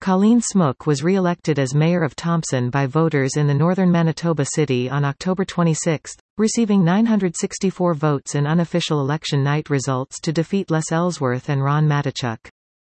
Colleen Smook was re-elected as mayor of Thompson by voters in the northern Manitoba city on October 26, receiving 964 votes in unofficial election night results to defeat Les Ellsworth and Ron Matichuk.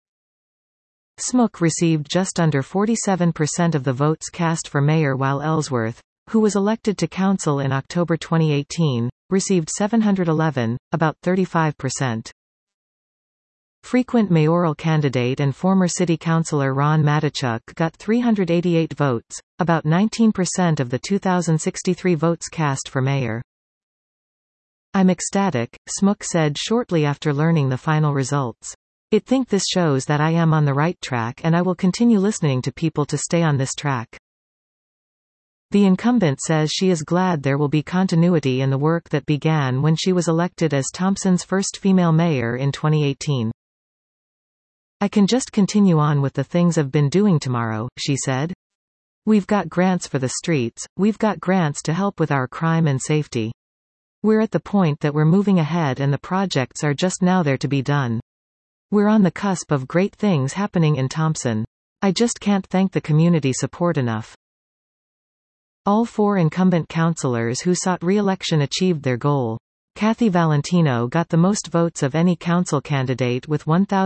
Smook received just under 47% of the votes cast for mayor, while Ellsworth, who was elected to council in October 2018, received 711, about 35%. Frequent mayoral candidate and former city councillor Ron Matichuk got 388 votes, about 19% of the 2,063 votes cast for mayor. "I'm ecstatic," Smook said shortly after learning the final results. "I think this shows that I am on the right track, and I will continue listening to people to stay on this track." The incumbent says she is glad there will be continuity in the work that began when she was elected as Thompson's first female mayor in 2018. "I can just continue on with the things I've been doing tomorrow," she said. "We've got grants for the streets, we've got grants to help with our crime and safety. We're at the point that we're moving ahead and the projects are just now there to be done. We're on the cusp of great things happening in Thompson. I just can't thank the community support enough." All four incumbent councillors who sought re-election achieved their goal. Kathy Valentino got the most votes of any council candidate with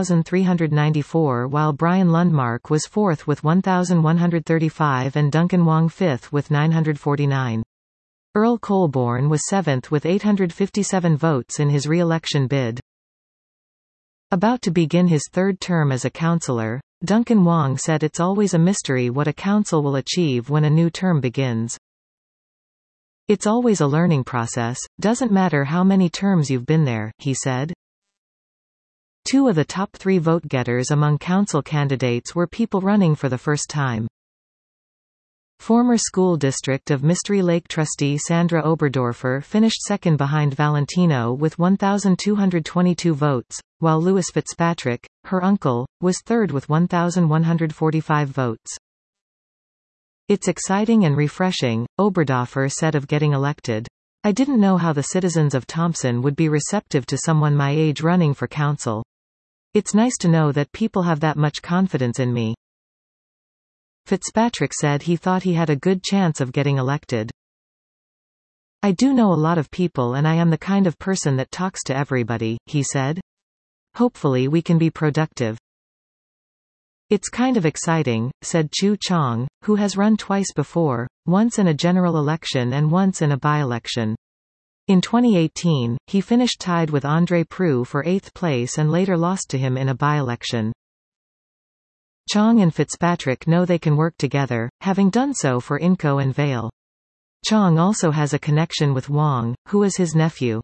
1,394, while Brian Lundmark was fourth with 1,135 and Duncan Wong fifth with 949. Earl Colborn was seventh with 857 votes in his re-election bid. About to begin his third term as a councillor, Duncan Wong said it's always a mystery what a council will achieve when a new term begins. "It's always a learning process, doesn't matter how many terms you've been there," he said. Two of the top three vote-getters among council candidates were people running for the first time. Former school district of Mystery Lake trustee Sandra Oberdorfer finished second behind Valentino with 1,222 votes, while Louis Fitzpatrick, her uncle, was third with 1,145 votes. "It's exciting and refreshing," Oberdorfer said of getting elected. "I didn't know how the citizens of Thompson would be receptive to someone my age running for council. It's nice to know that people have that much confidence in me." Fitzpatrick said he thought he had a good chance of getting elected. "I do know a lot of people and I am the kind of person that talks to everybody," he said. "Hopefully we can be productive." "It's kind of exciting," said Chu Chong, who has run twice before, once in a general election and once in a by-election. In 2018, he finished tied with André Proulx for 8th place and later lost to him in a by-election. Chong and Fitzpatrick know they can work together, having done so for Inco and Vale. Chong also has a connection with Wong, who is his nephew.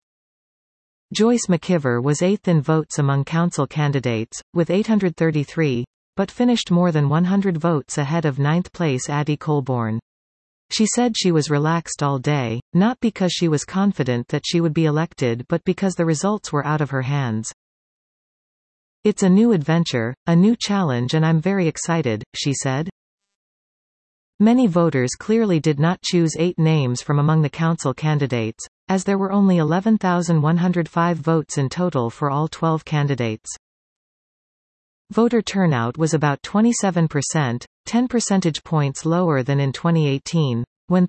Joyce McKiver was 8th in votes among council candidates, with 833, but finished more than 100 votes ahead of 9th place Addie Colborn. She said she was relaxed all day, not because she was confident that she would be elected but because the results were out of her hands. "It's a new adventure, a new challenge, and I'm very excited," she said. Many voters clearly did not choose 8 names from among the council candidates, as there were only 11,105 votes in total for all 12 candidates. Voter turnout was about 27%, 10 percentage points lower than in 2018, when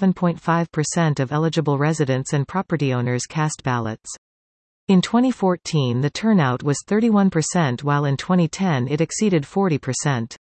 37.5% of eligible residents and property owners cast ballots. In 2014 the turnout was 31%, while in 2010 it exceeded 40%.